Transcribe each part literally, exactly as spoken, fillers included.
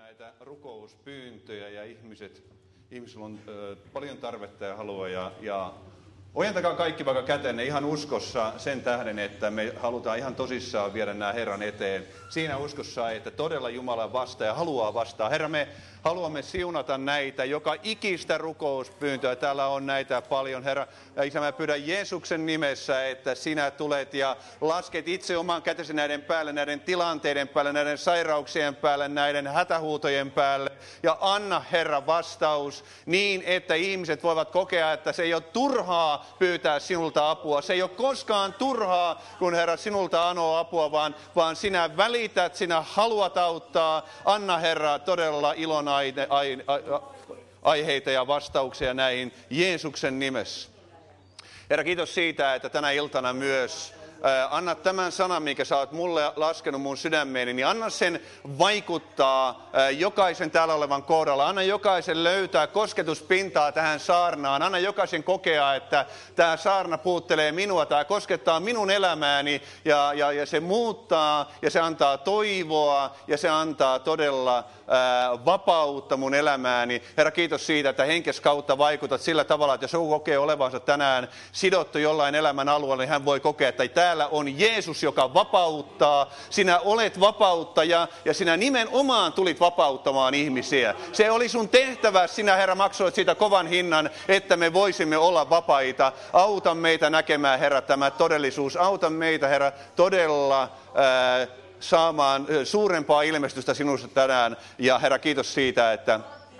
näitä rukouspyyntöjä ja ihmiset, ihmisillä on ö, paljon tarvetta ja halua ja, ja ojentakaa kaikki vaikka kätenne ihan uskossa sen tähden, että me halutaan ihan tosissaan viedä nämä Herran eteen. Siinä uskossa, että todella Jumala vastaa ja haluaa vastaa. Herra, me haluamme siunata näitä, joka ikistä rukouspyyntöä. Täällä on näitä paljon, Herra. Ja Isä, mä pyydän Jeesuksen nimessä, että sinä tulet ja lasket itse oman kätesi näiden päälle, näiden tilanteiden päälle, näiden sairauksien päälle, näiden hätähuutojen päälle. Ja anna, Herra, vastaus niin, että ihmiset voivat kokea, että se ei ole turhaa pyytää sinulta apua. Se ei ole koskaan turhaa, kun Herra sinulta anoo apua, vaan, vaan sinä välität, sinä haluat auttaa. Anna, Herra, todella ilon aine, aine, aiheita ja vastauksia näihin Jeesuksen nimessä. Herra, kiitos siitä, että tänä iltana myös anna tämän sanan, mikä sä oot mulle laskenut mun sydämeeni, niin anna sen vaikuttaa jokaisen täällä olevan kohdalla. Anna jokaisen löytää kosketuspintaa tähän saarnaan. Anna jokaisen kokea, että tämä saarna puuttelee minua, tämä koskettaa minun elämääni ja, ja, ja se muuttaa ja se antaa toivoa ja se antaa todella ää, vapautta mun elämääni. Herra, kiitos siitä, että henkes kautta vaikutat sillä tavalla, että jos joku kokee olevansa tänään sidottu jollain elämän alueella, niin hän voi kokea, että täällä on Jeesus, joka vapauttaa. Sinä olet vapauttaja ja sinä nimenomaan tulit vapauttamaan ihmisiä. Se oli sun tehtävä. Sinä, Herra, maksoit siitä kovan hinnan, että me voisimme olla vapaita. Auta meitä näkemään, Herra, tämä todellisuus. Auta meitä, Herra, todella ää, saamaan suurempaa ilmestystä sinusta tänään. Ja Herra, kiitos siitä, että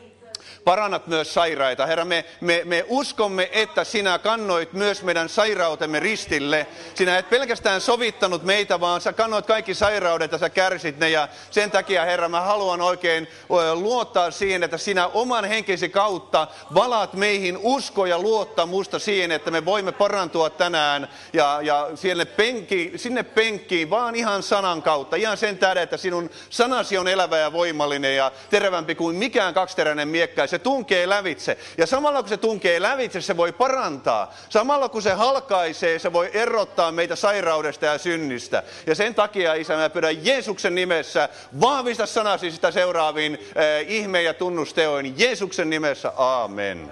parannat myös sairaita. Herra, me, me, me uskomme, että sinä kannoit myös meidän sairautemme ristille. Sinä et pelkästään sovittanut meitä, vaan sä kannoit kaikki sairaudet ja sä kärsit ne. Ja sen takia, Herra, mä haluan oikein luottaa siihen, että sinä oman henkesi kautta valaat meihin usko ja luottamusta siihen, että me voimme parantua tänään. Ja, ja sinne, penkkiin, sinne penkkiin vaan ihan sanan kautta. Ihan sen tähden, että sinun sanasi on elävä ja voimallinen ja terävämpi kuin mikään kaksiteräinen miekka. Se tunkee lävitse. Ja samalla kun se tunkee lävitse, se voi parantaa. Samalla kun se halkaisee, se voi erottaa meitä sairaudesta ja synnistä. Ja sen takia, Isä, mä pyydän Jeesuksen nimessä, vahvista sanasi sitä seuraaviin eh, ihme- ja tunnusteoin. Jeesuksen nimessä, aamen.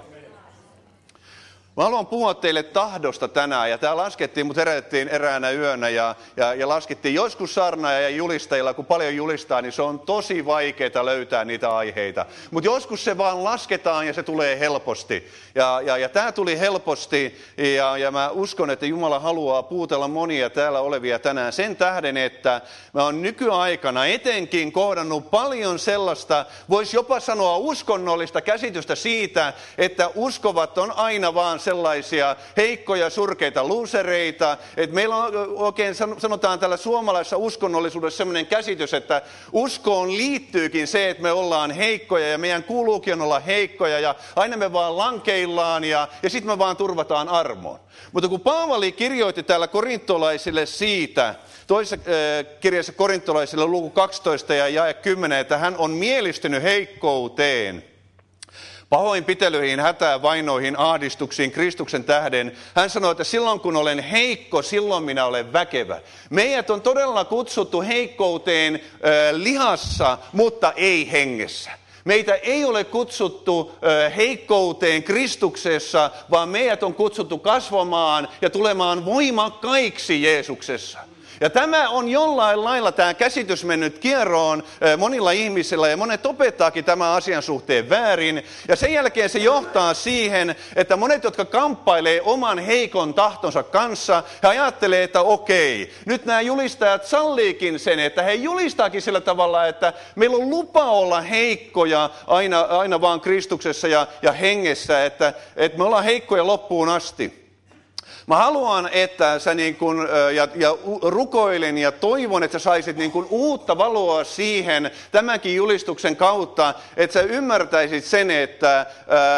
Mä haluan puhua teille tahdosta tänään, ja tää laskettiin, mut herätettiin eräänä yönä, ja, ja, ja laskettiin joskus saarnaajia ja julistajilla, kun paljon julistaa, niin se on tosi vaikeaa löytää niitä aiheita. Mutta joskus se vaan lasketaan, ja se tulee helposti. Ja, ja, ja tää tuli helposti, ja, ja mä uskon, että Jumala haluaa puutella monia täällä olevia tänään sen tähden, että mä oon nykyaikana etenkin kohdannut paljon sellaista, voisi jopa sanoa uskonnollista käsitystä siitä, että uskovat on aina vaan sellaisia heikkoja, surkeita luusereita. Että meillä on oikein, sanotaan tällä suomalaisessa uskonnollisuudessa sellainen käsitys, että uskoon liittyykin se, että me ollaan heikkoja ja meidän kuuluukin olla heikkoja ja aina me vaan lankeillaan ja, ja sitten me vaan turvataan armoon. Mutta kun Paavali kirjoitti täällä korintolaisille siitä, toisessa äh, kirjassa korintolaisille luku kaksitoista ja jae kymmenen, että hän on mielistynyt heikkouteen, pahoinpitelyihin, hätään, vainoihin, ahdistuksiin, Kristuksen tähden. Hän sanoi, että silloin kun olen heikko, silloin minä olen väkevä. Meidät on todella kutsuttu heikkouteen äh, lihassa, mutta ei hengessä. Meitä ei ole kutsuttu äh, heikkouteen Kristuksessa, vaan meidät on kutsuttu kasvamaan ja tulemaan voimakkaiksi Jeesuksessa. Ja tämä on jollain lailla tämä käsitys mennyt kierroon monilla ihmisillä ja monet opettaakin tämän asian suhteen väärin. Ja sen jälkeen se johtaa siihen, että monet, jotka kamppailee oman heikon tahtonsa kanssa, he ajattelee, että okei, nyt nämä julistajat salliikin sen, että he julistaakin sillä tavalla, että meillä on lupa olla heikkoja aina, aina vaan Kristuksessa ja, ja hengessä, että, että me ollaan heikkoja loppuun asti. Mä haluan, että sä niin kun, ja, ja rukoilen ja toivon, että sä saisit niin kun uutta valoa siihen tämänkin julistuksen kautta, että sä ymmärtäisit sen, että äh,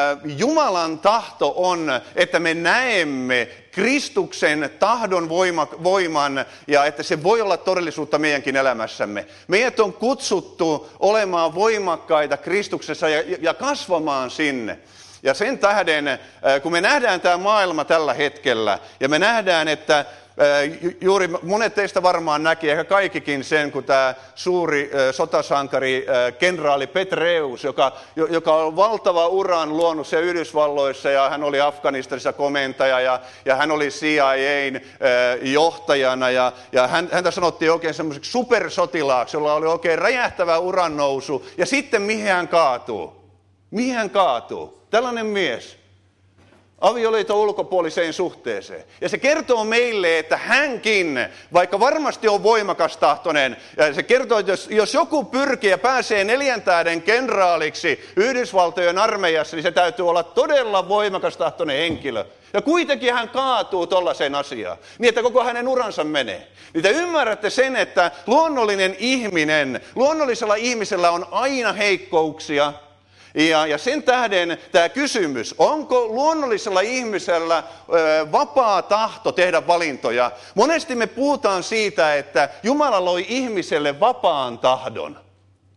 Jumalan tahto on, että me näemme Kristuksen tahdon voima, voiman ja että se voi olla todellisuutta meidänkin elämässämme. Meidät on kutsuttu olemaan voimakkaita Kristuksessa ja, ja kasvamaan sinne. Ja sen tähden, kun me nähdään tämä maailma tällä hetkellä, ja me nähdään, että juuri monet teistä varmaan näki, ehkä kaikkikin sen, kun tämä suuri sotasankari, kenraali Petraeus, joka, joka on valtava uran luonut se Yhdysvalloissa, ja hän oli Afganistanissa komentaja, ja, ja hän oli C I A:n johtajana, ja, ja hän, häntä sanottiin oikein semmoiseksi supersotilaaksi, jolla oli oikein räjähtävä uran nousu, ja sitten mihin hän kaatuu? Mihin hän kaatuu? Tällainen mies. Avioliiton ulkopuoliseen suhteeseen. Ja se kertoo meille, että hänkin, vaikka varmasti on voimakas tahtoinen, ja se kertoo, että jos, jos joku pyrkii ja pääsee neljän tähden kenraaliksi Yhdysvaltojen armeijassa, niin se täytyy olla todella voimakas tahtoinen henkilö. Ja kuitenkin hän kaatuu tollaiseen asiaan, niin että koko hänen uransa menee. Niin te ymmärrätte sen, että luonnollinen ihminen, luonnollisella ihmisellä on aina heikkouksia. Ja, ja sen tähden tämä kysymys, onko luonnollisella ihmisellä ö, vapaa tahto tehdä valintoja? Monesti me puhutaan siitä, että Jumala loi ihmiselle vapaan tahdon.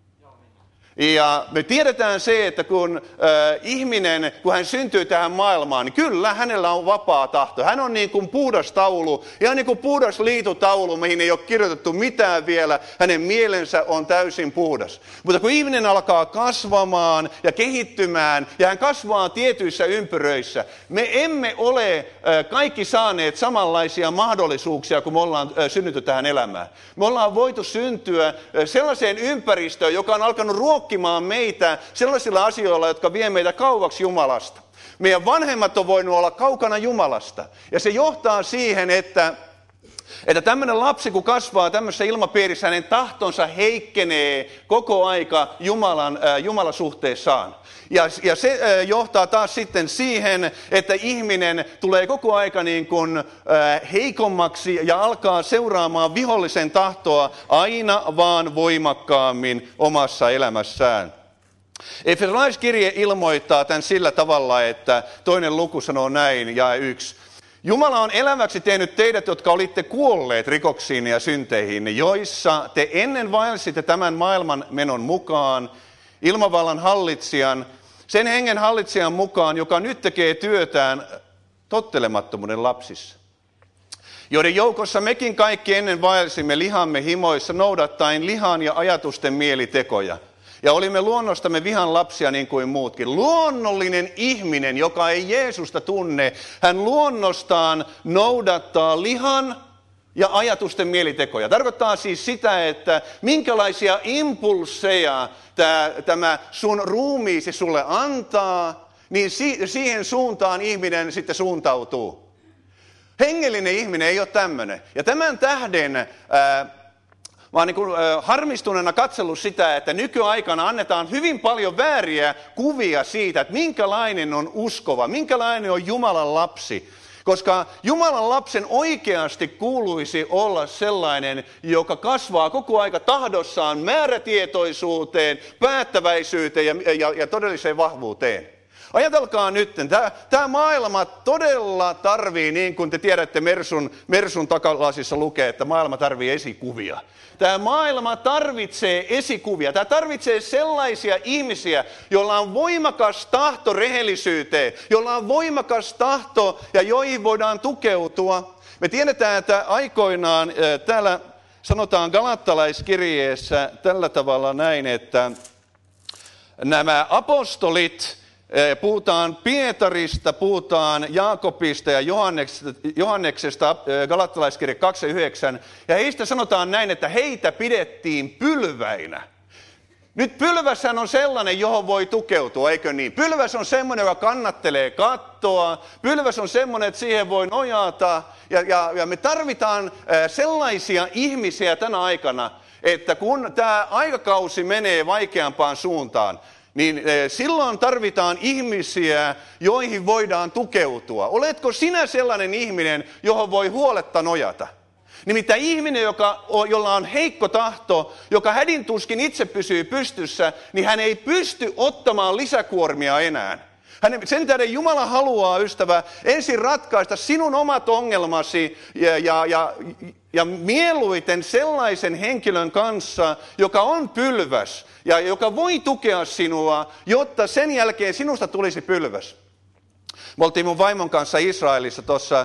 Ja me tiedetään se, että kun äh, ihminen, kun hän syntyy tähän maailmaan, niin kyllä hänellä on vapaa tahto. Hän on niin kuin puhdas taulu, ihan niin kuin puhdas liitutaulu, mihin ei ole kirjoitettu mitään vielä. Hänen mielensä on täysin puhdas. Mutta kun ihminen alkaa kasvamaan ja kehittymään, ja hän kasvaa tietyissä ympyröissä, me emme ole äh, kaikki saaneet samanlaisia mahdollisuuksia, kun me ollaan äh, synnytty tähän elämään. Me ollaan voitu syntyä äh, sellaiseen ympäristöön, joka on alkanut ruokkimaan meitä sellaisilla asioilla, jotka vie meitä kauaksi Jumalasta. Meidän vanhemmat on voinut olla kaukana Jumalasta. Ja se johtaa siihen, että, että tämmöinen lapsi, kun kasvaa tämmöisessä ilmapiirissä, hänen tahtonsa heikkenee koko aika Jumalan, äh, Jumalasuhteessaan. Ja, ja se äh, johtaa taas sitten siihen, että ihminen tulee koko aika niin kuin, äh, heikommaksi ja alkaa seuraamaan vihollisen tahtoa aina vaan voimakkaammin omassa elämässään. Efesolaiskirje ilmoittaa tämän sillä tavalla, että toinen luku sanoo näin, jae yksi. Jumala on eläväksi tehnyt teidät, jotka olitte kuolleet rikoksiin ja synteihin, joissa te ennen vaelsitte tämän maailman menon mukaan, ilmavallan hallitsijan, sen hengen hallitsijan mukaan, joka nyt tekee työtään tottelemattomuuden lapsissa, joiden joukossa mekin kaikki ennen vaelsimme lihamme himoissa noudattaen lihan ja ajatusten mielitekoja. Ja olimme luonnostamme vihan lapsia niin kuin muutkin. Luonnollinen ihminen, joka ei Jeesusta tunne, hän luonnostaan noudattaa lihan ja ajatusten mielitekoja. Tarkoittaa siis sitä, että minkälaisia impulseja tämä, tämä sun ruumiisi sulle antaa, niin si, siihen suuntaan ihminen sitten suuntautuu. Hengellinen ihminen ei ole tämmöinen. Ja tämän tähden Ää, Mä oon niin kuin, äh, harmistuneena katsellut sitä, että nykyaikana annetaan hyvin paljon vääriä kuvia siitä, että minkälainen on uskova, minkälainen on Jumalan lapsi. Koska Jumalan lapsen oikeasti kuuluisi olla sellainen, joka kasvaa koko aika tahdossaan määrätietoisuuteen, päättäväisyyteen ja, ja, ja todelliseen vahvuuteen. Ajatelkaa nyt, tämä maailma todella tarvii, niin kuin te tiedätte, Mersun, Mersun takalasissa lukee, että maailma tarvii esikuvia. Tämä maailma tarvitsee esikuvia. Tämä tarvitsee sellaisia ihmisiä, joilla on voimakas tahto rehellisyyteen, joilla on voimakas tahto ja joihin voidaan tukeutua. Me tiedetään, että aikoinaan täällä sanotaan Galattalaiskirjeessä tällä tavalla näin, että nämä apostolit, puhutaan Pietarista, puhutaan Jaakobista ja Johanneksesta, Johanneksesta Galattalaiskirje kaksi yhdeksän. Ja heistä sanotaan näin, että heitä pidettiin pylväinä. Nyt pylväshän on sellainen, johon voi tukeutua, eikö niin? Pylväs on semmoinen, joka kannattelee kattoa. Pylväs on semmoinen, että siihen voi nojata. Ja, ja, ja me tarvitaan sellaisia ihmisiä tänä aikana, että kun tämä aikakausi menee vaikeampaan suuntaan, niin silloin tarvitaan ihmisiä, joihin voidaan tukeutua. Oletko sinä sellainen ihminen, johon voi huoletta nojata? Nimittäin ihminen, joka, jolla on heikko tahto, joka hädintuskin itse pysyy pystyssä, niin hän ei pysty ottamaan lisäkuormia enää. Hänen, sen tähden Jumala haluaa, ystävä, ensin ratkaista sinun omat ongelmasi ja, ja, ja, ja mieluiten sellaisen henkilön kanssa, joka on pylväs ja joka voi tukea sinua, jotta sen jälkeen sinusta tulisi pylväs. Me oltiin mun vaimon kanssa Israelissa tuossa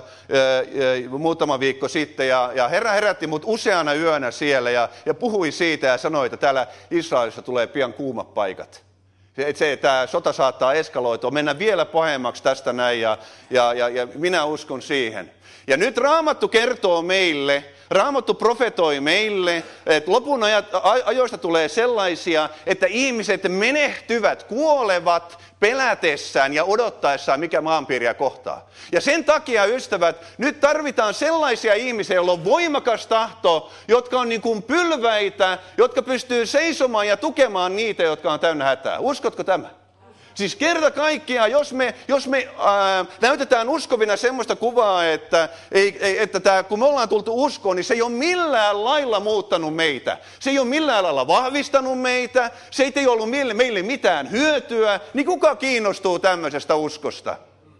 muutama viikko sitten ja, ja Herra herätti mut useana yönä siellä ja, ja puhui siitä ja sanoi, että täällä Israelissa tulee pian kuumat paikat. Se, se, tämä sota saattaa eskaloitua, mennä vielä pahemmaksi tästä näin ja, ja, ja, ja minä uskon siihen. Ja nyt Raamattu kertoo meille, Raamattu profetoi meille, että lopun ajat, ajoista tulee sellaisia, että ihmiset menehtyvät, kuolevat pelätessään ja odottaessaan, mikä maanpiiriä kohtaa. Ja sen takia, ystävät, nyt tarvitaan sellaisia ihmisiä, joilla on voimakas tahto, jotka on niin kuin pylväitä, jotka pystyy seisomaan ja tukemaan niitä, jotka on täynnä hätää. Uskotko tämä? Siis kerta kaikkiaan, jos me, jos me ää, näytetään uskovina semmoista kuvaa, että, ei, ei, että tää, kun me ollaan tultu uskoon, niin se ei ole millään lailla muuttanut meitä. Se ei ole millään lailla vahvistanut meitä, se ei ole ollut meille, meille mitään hyötyä, niin kuka kiinnostuu tämmöisestä uskosta?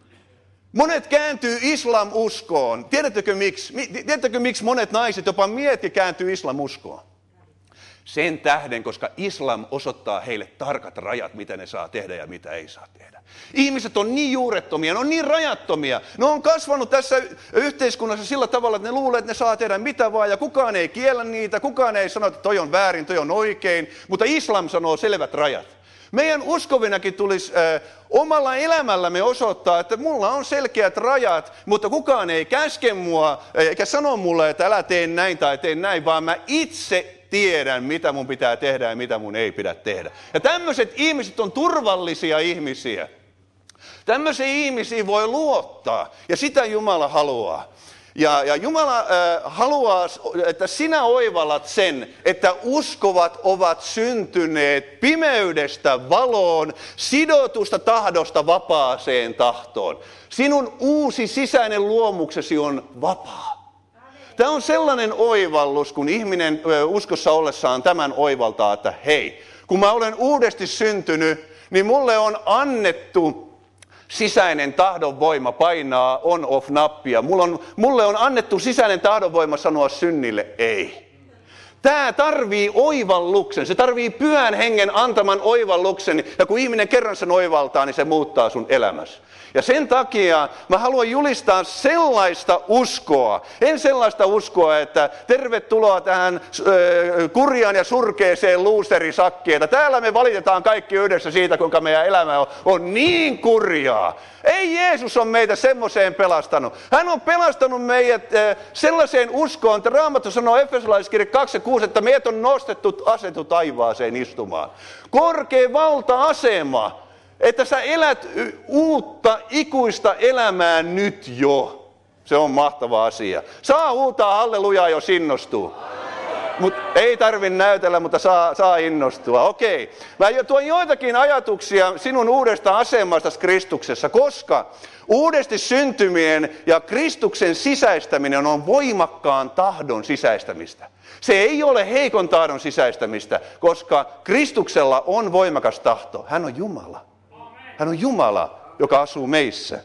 Monet kääntyy islam-uskoon. Tiedättekö miksi? Tiedättekö miksi monet naiset, jopa miehetkin kääntyy islam-uskoon? Sen tähden, koska islam osoittaa heille tarkat rajat, mitä ne saa tehdä ja mitä ei saa tehdä. Ihmiset on niin juurettomia, ne on niin rajattomia. Ne on kasvanut tässä yhteiskunnassa sillä tavalla, että ne luulee, että ne saa tehdä mitä vaan. Ja kukaan ei kiellä niitä, kukaan ei sano, että toi on väärin, toi on oikein. Mutta islam sanoo selvät rajat. Meidän uskovinakin tulisi äh, omalla elämällämme osoittaa, että mulla on selkeät rajat, mutta kukaan ei käske mua, eikä sano mulle, että älä tee näin tai tee näin, vaan mä itse tiedän, mitä mun pitää tehdä ja mitä mun ei pidä tehdä. Ja tämmöiset ihmiset on turvallisia ihmisiä. Tämmöisiä ihmisiä voi luottaa ja sitä Jumala haluaa. Ja, ja Jumala äh, haluaa, että sinä oivallat sen, että uskovat ovat syntyneet pimeydestä valoon, sidotusta tahdosta vapaaseen tahtoon. Sinun uusi sisäinen luomuksesi on vapaa. Tämä on sellainen oivallus, kun ihminen uskossa ollessaan tämän oivaltaa, että hei, kun mä olen uudesti syntynyt, niin mulle on annettu sisäinen tahdonvoima painaa on-off-nappia. Mulle on, mulle on annettu sisäinen tahdonvoima sanoa synnille ei. Tämä tarvii oivalluksen, se tarvii pyhän hengen antaman oivalluksen, ja kun ihminen kerran sen oivaltaa, niin se muuttaa sun elämäsi. Ja sen takia mä haluan julistaa sellaista uskoa, en sellaista uskoa, että tervetuloa tähän äh, kurjaan ja surkeeseen luuserisakkiin, että täällä me valitetaan kaikki yhdessä siitä, kuinka meidän elämä on, on niin kurjaa. Ei Jeesus on meitä semmoiseen pelastanut. Hän on pelastanut meidät äh, sellaiseen uskoon, että Raamattu sanoo Efesolaiskirja kaksi kuusi, että meidät on nostettu asetu taivaaseen istumaan. Korkea valta-asema. Että sä elät uutta, ikuista elämää nyt jo. Se on mahtava asia. Saa huutaa hallelujaa, jos innostuu. Mut ei tarvitse näytellä, mutta saa, saa innostua. Okei. Mä tuon joitakin ajatuksia sinun uudesta asemasta Kristuksessa, koska uudesti syntyminen ja Kristuksen sisäistäminen on voimakkaan tahdon sisäistämistä. Se ei ole heikon tahdon sisäistämistä, koska Kristuksella on voimakas tahto. Hän on Jumala. Hän on Jumala, joka asuu meissä.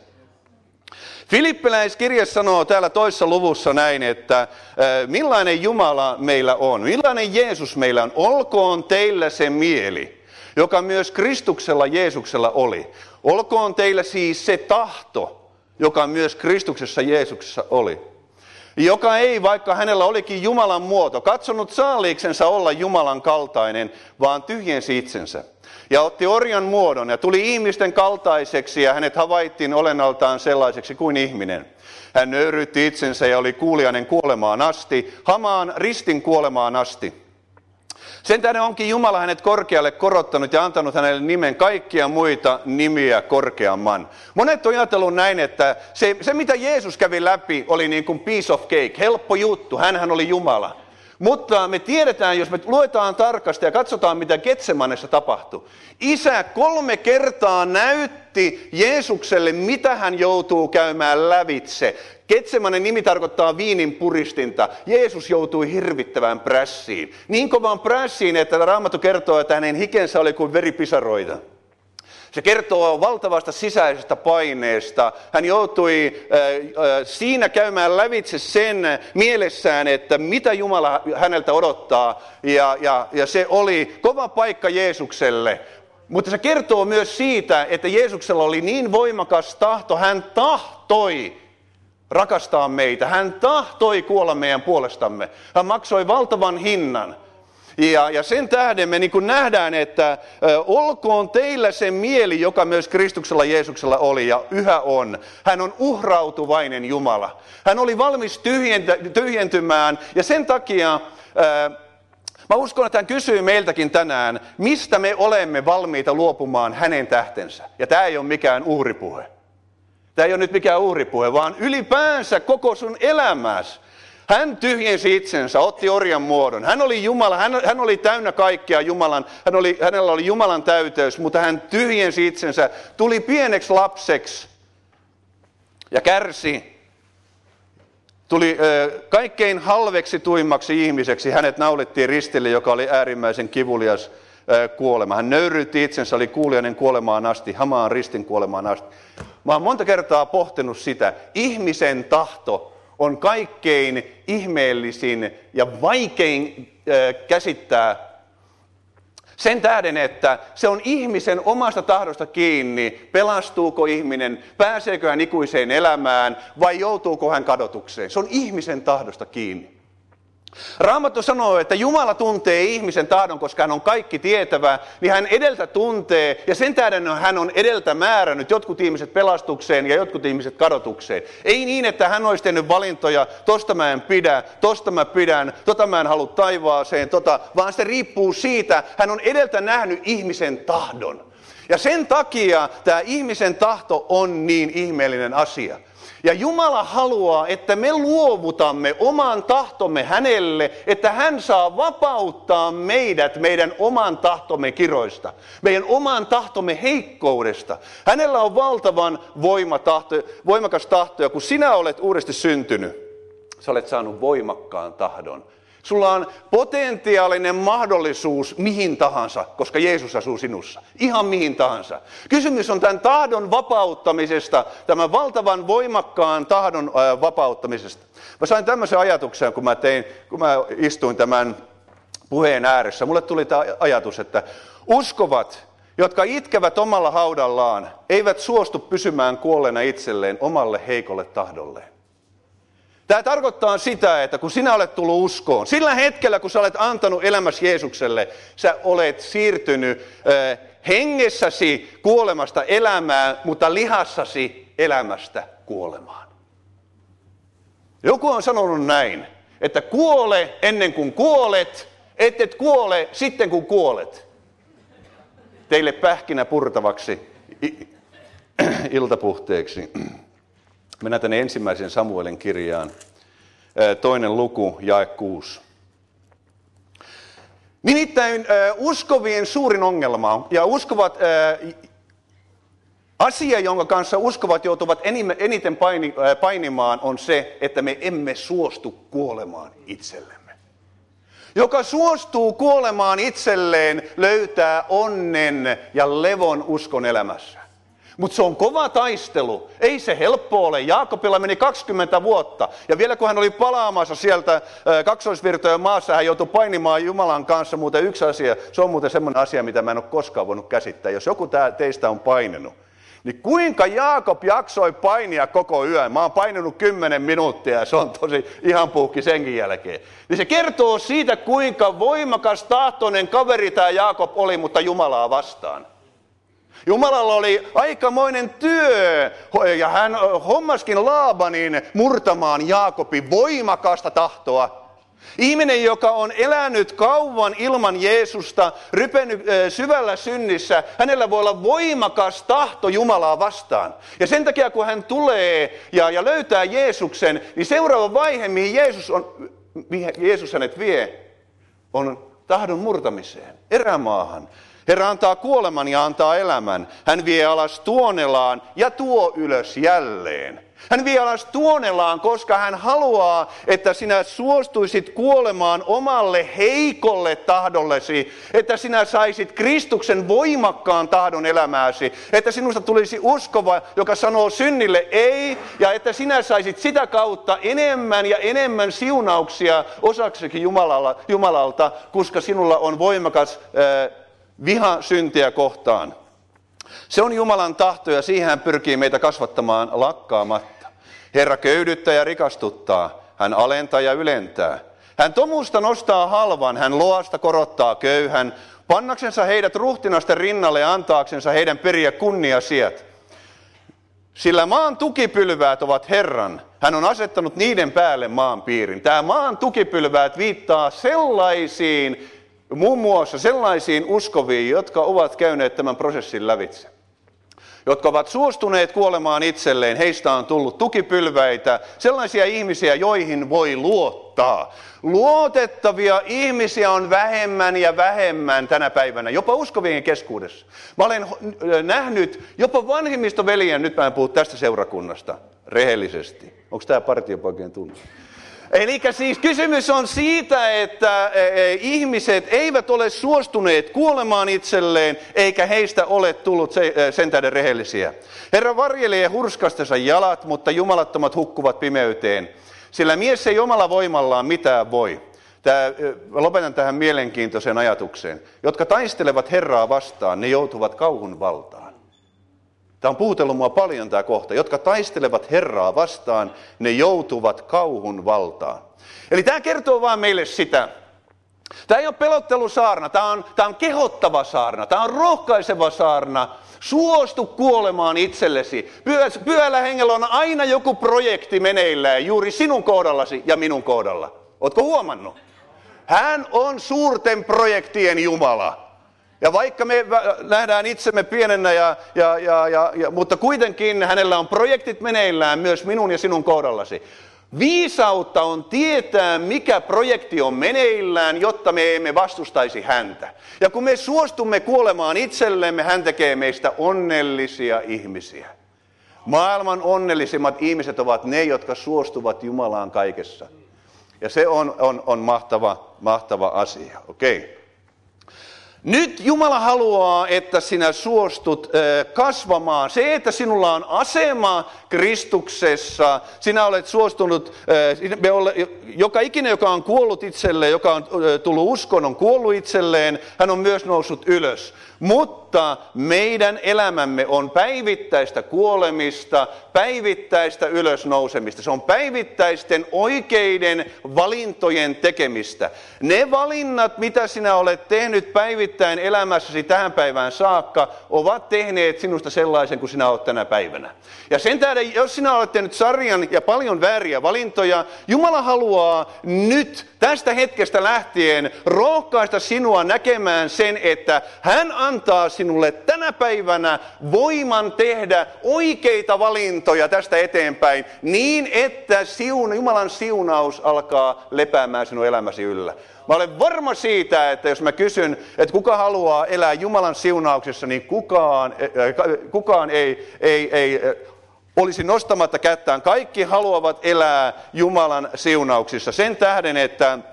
Filippiläiskirja sanoo täällä toisessa luvussa näin, että äh, millainen Jumala meillä on, millainen Jeesus meillä on. Olkoon teillä se mieli, joka myös Kristuksella Jeesuksella oli. Olkoon teillä siis se tahto, joka myös Kristuksessa Jeesuksessa oli. Joka ei, vaikka hänellä olikin Jumalan muoto, katsonut saaliiksensa olla Jumalan kaltainen, vaan tyhjensi itsensä. Ja otti orjan muodon ja tuli ihmisten kaltaiseksi ja hänet havaittiin olennaltaan sellaiseksi kuin ihminen. Hän nöyryytti itsensä ja oli kuuliainen kuolemaan asti, hamaan ristin kuolemaan asti. Sen tähden onkin Jumala hänet korkealle korottanut ja antanut hänelle nimen kaikkia muita nimiä korkeamman. Monet on ajatellut näin, että se, se mitä Jeesus kävi läpi oli niin kuin piece of cake, helppo juttu, hänhän oli Jumala. Mutta me tiedetään, jos me luetaan tarkasti ja katsotaan, mitä Getsemanessa tapahtui. Isä kolme kertaa näytti Jeesukselle, mitä hän joutuu käymään lävitse. Getsemanen nimi tarkoittaa viinin puristinta. Jeesus joutui hirvittävään prässiin. Niin kovaan prässiin, että Raamattu kertoo, että hänen hikensä oli kuin veripisaroita. Se kertoo valtavasta sisäisestä paineesta. Hän joutui äh, äh, siinä käymään lävitse sen mielessään, että mitä Jumala häneltä odottaa. Ja, ja, ja se oli kova paikka Jeesukselle. Mutta se kertoo myös siitä, että Jeesuksella oli niin voimakas tahto, hän tahtoi rakastaa meitä. Hän tahtoi kuolla meidän puolestamme. Hän maksoi valtavan hinnan. Ja, ja sen tähden me niin kuin nähdään, että ö, olkoon teillä se mieli, joka myös Kristuksella Jeesuksella oli ja yhä on. Hän on uhrautuvainen Jumala. Hän oli valmis tyhjentä, tyhjentymään ja sen takia ö, mä uskon, että hän kysyy meiltäkin tänään, mistä me olemme valmiita luopumaan hänen tähtensä. Ja tämä ei ole mikään uhripuhe. Tämä ei ole nyt mikään uhripuhe, vaan ylipäänsä koko sun elämäsi. Hän tyhjensi itsensä, otti orjan muodon. Hän oli Jumala, hän, hän oli täynnä kaikkea Jumalan, hän oli, hänellä oli Jumalan täyteys, mutta hän tyhjensi itsensä, tuli pieneksi lapseksi ja kärsi. Tuli ö, kaikkein halveksituimmaksi ihmiseksi, hänet naulittiin ristille, joka oli äärimmäisen kivulias ö, kuolema. Hän nöyryytti itsensä, oli kuulijainen kuolemaan asti, hamaan ristin kuolemaan asti. Mä oon monta kertaa pohtinut sitä, ihmisen tahto on kaikkein ihmeellisin ja vaikein äh, käsittää sen tähden, että se on ihmisen omasta tahdosta kiinni, pelastuuko ihminen, pääseekö hän ikuiseen elämään vai joutuuko hän kadotukseen. Se on ihmisen tahdosta kiinni. Raamattu sanoo, että Jumala tuntee ihmisen tahdon, koska hän on kaikki tietävä, niin hän edeltä tuntee ja sen tähden hän on edeltä määrännyt jotkut ihmiset pelastukseen ja jotkut ihmiset kadotukseen. Ei niin, että hän olisi tehnyt valintoja, tosta mä en pidä, tosta mä pidän, tota mä en halua taivaaseen, tota, vaan se riippuu siitä, hän on edeltä nähnyt ihmisen tahdon. Ja sen takia tämä ihmisen tahto on niin ihmeellinen asia. Ja Jumala haluaa, että me luovutamme oman tahtomme hänelle, että hän saa vapauttaa meidät meidän oman tahtomme kiroista, meidän oman tahtomme heikkoudesta. Hänellä on valtavan voimatahto, voimakas tahto, ja kun sinä olet uudesti syntynyt, sä olet saanut voimakkaan tahdon. Sulla on potentiaalinen mahdollisuus mihin tahansa, koska Jeesus asuu sinussa. Ihan mihin tahansa. Kysymys on tämän tahdon vapauttamisesta, tämän valtavan voimakkaan tahdon vapauttamisesta. Mä sain tämmöisen ajatuksen, kun mä, tein, kun mä istuin tämän puheen ääressä. Mulle tuli tämä ajatus, että uskovat, jotka itkevät omalla haudallaan, eivät suostu pysymään kuolleena itselleen omalle heikolle tahdolleen. Tämä tarkoittaa sitä, että kun sinä olet tullut uskoon, sillä hetkellä kun sä olet antanut elämäsi Jeesukselle, sä olet siirtynyt äh, hengessäsi kuolemasta elämään, mutta lihassasi elämästä kuolemaan. Joku on sanonut näin, että kuole ennen kuin kuolet, ettet kuole sitten kun kuolet. Teille pähkinä purtavaksi iltapuhteeksi. Mennään tänne ensimmäisen Samuelin kirjaan, toinen luku, jae kuusi. Nimittäin uskovien suurin ongelma ja uskovat, asia, jonka kanssa uskovat joutuvat eniten painimaan, on se, että me emme suostu kuolemaan itsellemme. Joka suostuu kuolemaan itselleen, löytää onnen ja levon uskon elämässä. Mutta se on kova taistelu. Ei se helppo ole. Jaakobilla meni kaksikymmentä vuotta. Ja vielä kun hän oli palaamassa sieltä kaksoisvirtojen maassa, hän joutui painimaan Jumalan kanssa. Muuten yksi asia, se on muuten semmoinen asia, mitä mä en ole koskaan voinut käsittää. Jos joku teistä on painanut, niin kuinka Jaakob jaksoi painia koko yön? Mä oon painanut kymmenen minuuttia ja se on tosi ihan puhki senkin jälkeen. Niin se kertoo siitä, kuinka voimakas tahtoinen kaveri tämä Jaakob oli, mutta Jumalaa vastaan. Jumalalla oli aikamoinen työ ja hän hommaskin Laabanin murtamaan Jaakobin voimakasta tahtoa. Ihminen, joka on elänyt kauan ilman Jeesusta, rypennyt syvällä synnissä, hänellä voi olla voimakas tahto Jumalaa vastaan. Ja sen takia, kun hän tulee ja, ja löytää Jeesuksen, niin seuraava vaihe, mihin Jeesus, on, mihin Jeesus hänet vie, on tahdon murtamiseen, erämaahan. Herra antaa kuoleman ja antaa elämän. Hän vie alas tuonelaan ja tuo ylös jälleen. Hän vie alas tuonelaan, koska hän haluaa, että sinä suostuisit kuolemaan omalle heikolle tahdollesi, että sinä saisit Kristuksen voimakkaan tahdon elämääsi, että sinusta tulisi uskova, joka sanoo synnille ei, ja että sinä saisit sitä kautta enemmän ja enemmän siunauksia osaksikin Jumalalla, Jumalalta, koska sinulla on voimakas äh, Viha syntiä kohtaan. Se on Jumalan tahto ja siihen hän pyrkii meitä kasvattamaan lakkaamatta. Herra köydyttää ja rikastuttaa. Hän alentaa ja ylentää. Hän tomusta nostaa halvan, hän loasta korottaa köyhän. Pannaksensa heidät ruhtinasten rinnalle ja antaaksensa heidän periä kunniasiat. Sillä maan tukipylväät ovat Herran. Hän on asettanut niiden päälle maan piirin. Tämä maan tukipylväät viittaa sellaisiin, muun muassa sellaisiin uskoviin, jotka ovat käyneet tämän prosessin lävitse. Jotka ovat suostuneet kuolemaan itselleen, heistä on tullut tukipylväitä, sellaisia ihmisiä, joihin voi luottaa. Luotettavia ihmisiä on vähemmän ja vähemmän tänä päivänä, jopa uskovien keskuudessa. Mä olen nähnyt jopa vanhimmistoveljen, nyt mä en puhu tästä seurakunnasta, rehellisesti. Onko tämä partiopoikien tunne? Eli siis kysymys on siitä, että ihmiset eivät ole suostuneet kuolemaan itselleen, eikä heistä ole tullut sen tähden rehellisiä. Herra varjelee hurskastensa jalat, mutta jumalattomat hukkuvat pimeyteen, sillä mies ei omalla voimallaan mitään voi. Tämä, lopetan tähän mielenkiintoiseen ajatukseen. Jotka taistelevat Herraa vastaan, ne joutuvat kauhun valtaan. Tämä on puhutellut mua paljon tämä kohta. Jotka taistelevat Herraa vastaan, ne joutuvat kauhun valtaan. Eli tämä kertoo vaan meille sitä. Tämä ei ole pelottelusaarna, tämä on, tämä on kehottava saarna, tämä on rohkaiseva saarna. Suostu kuolemaan itsellesi. Pyhä, pyhällä hengellä on aina joku projekti meneillään juuri sinun kohdallasi ja minun kohdalla. Ootko huomannut? Hän on suurten projektien Jumala. Ja vaikka me nähdään itsemme pienenä, ja, ja, ja, ja, ja, mutta kuitenkin hänellä on projektit meneillään myös minun ja sinun kohdallasi. Viisautta on tietää, mikä projekti on meneillään, jotta me emme vastustaisi häntä. Ja kun me suostumme kuolemaan itsellemme, hän tekee meistä onnellisia ihmisiä. Maailman onnellisimmat ihmiset ovat ne, jotka suostuvat Jumalaan kaikessa. Ja se on, on, on mahtava, mahtava asia. Okei. Nyt Jumala haluaa, että sinä suostut kasvamaan. Se, että sinulla on asema Kristuksessa, sinä olet suostunut, joka ikinen, joka on kuollut itselleen, joka on tullut uskon, on kuollut itselleen, hän on myös noussut ylös. Mutta meidän elämämme on päivittäistä kuolemista, päivittäistä ylösnousemista. Se on päivittäisten oikeiden valintojen tekemistä. Ne valinnat, mitä sinä olet tehnyt päivittäin elämässäsi tähän päivään saakka, ovat tehneet sinusta sellaisen kuin sinä olet tänä päivänä. Ja sen tähden, jos sinä olet tehnyt sarjan ja paljon vääriä valintoja, Jumala haluaa nyt tästä hetkestä lähtien rohkaista sinua näkemään sen, että hän antaa sinulle tänä päivänä voiman tehdä oikeita valintoja tästä eteenpäin niin, että siun, Jumalan siunaus alkaa lepäämään sinun elämäsi yllä. Mä olen varma siitä, että jos mä kysyn, että kuka haluaa elää Jumalan siunauksessa, niin kukaan, kukaan ei, ei, ei olisi nostamatta kättään. Kaikki haluavat elää Jumalan siunauksissa sen tähden, että äh,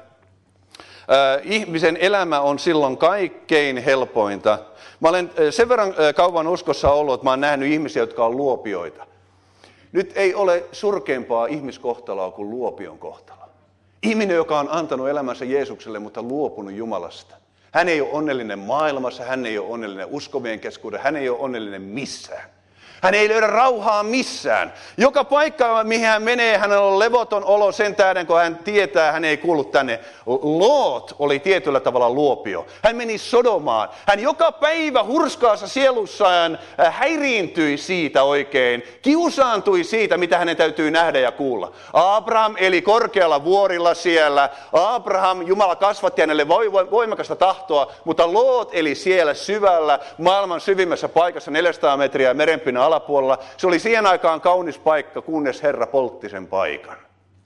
ihmisen elämä on silloin kaikkein helpointa. Mä olen sen verran kauan uskossa ollut, että mä olen nähnyt ihmisiä, jotka on luopioita. Nyt ei ole surkeampaa ihmiskohtaloa kuin luopion kohtalo. Ihminen, joka on antanut elämänsä Jeesukselle, mutta luopunut Jumalasta. Hän ei ole onnellinen maailmassa, hän ei ole onnellinen uskovien keskuudessa, hän ei ole onnellinen missään. Hän ei löydä rauhaa missään. Joka paikka, mihin hän menee, hänellä on levoton olo sen tähden, kun hän tietää, hän ei kuulu tänne. Loot oli tietyllä tavalla luopio. Hän meni Sodomaan. Hän joka päivä hurskaassa sielussaan häiriintyi siitä oikein. Kiusaantui siitä, mitä hänen täytyy nähdä ja kuulla. Abraham eli korkealla vuorilla siellä. Abraham, Jumala kasvatti hänelle voimakasta tahtoa, mutta Loot eli siellä syvällä, maailman syvimmässä paikassa neljäsataa metriä merenpinnan alapuolella. Se oli siihen aikaan kaunis paikka, kunnes Herra poltti sen paikan.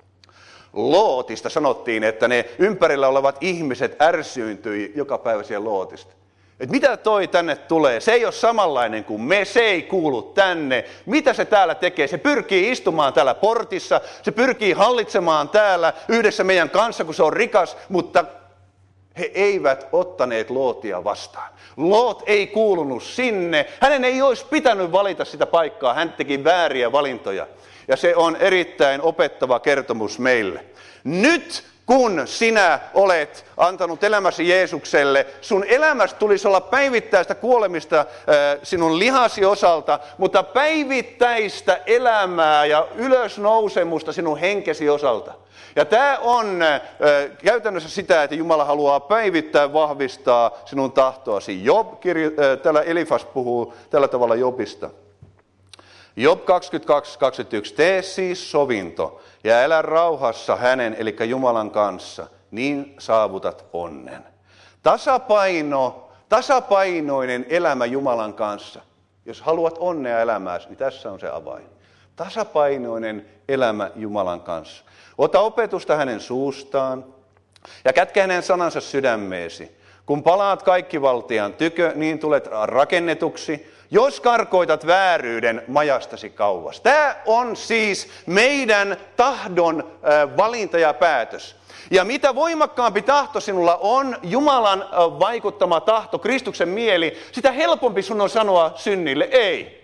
Lootista sanottiin, että ne ympärillä olevat ihmiset ärsyyntyi joka päivä siihen Lootista. Et mitä toi tänne tulee? Se ei ole samanlainen kuin me, se ei kuulu tänne. Mitä se täällä tekee? Se pyrkii istumaan täällä portissa, se pyrkii hallitsemaan täällä yhdessä meidän kanssa, kun se on rikas, mutta he eivät ottaneet Lootia vastaan. Loot ei kuulunut sinne. Hänen ei olisi pitänyt valita sitä paikkaa. Hän teki vääriä valintoja. Ja se on erittäin opettava kertomus meille. Nyt kun sinä olet antanut elämäsi Jeesukselle, sun elämästä tulisi olla päivittäistä kuolemista sinun lihasi osalta, mutta päivittäistä elämää ja ylösnousemusta sinun henkesi osalta. Ja tämä on käytännössä sitä, että Jumala haluaa päivittäin vahvistaa sinun tahtoasi. Job, kirjo, täällä Elifas puhuu tällä tavalla Jobista. Job kaksikymmentäkaksi kaksikymmentäyksi. Tee siis sovinto ja elä rauhassa hänen, eli Jumalan kanssa, niin saavutat onnen. Tasapaino, tasapainoinen elämä Jumalan kanssa. Jos haluat onnea elämääsi, niin tässä on se avain. Tasapainoinen elämä Jumalan kanssa. Ota opetusta hänen suustaan ja kätke hänen sanansa sydämeesi. Kun palaat kaikkivaltiaan tykö, niin tulet rakennetuksi, jos karkoitat vääryyden majastasi kauas. Tämä on siis meidän tahdon valinta ja päätös. Ja mitä voimakkaampi tahto sinulla on, Jumalan vaikuttama tahto, Kristuksen mieli, sitä helpompi sun on sanoa synnille ei.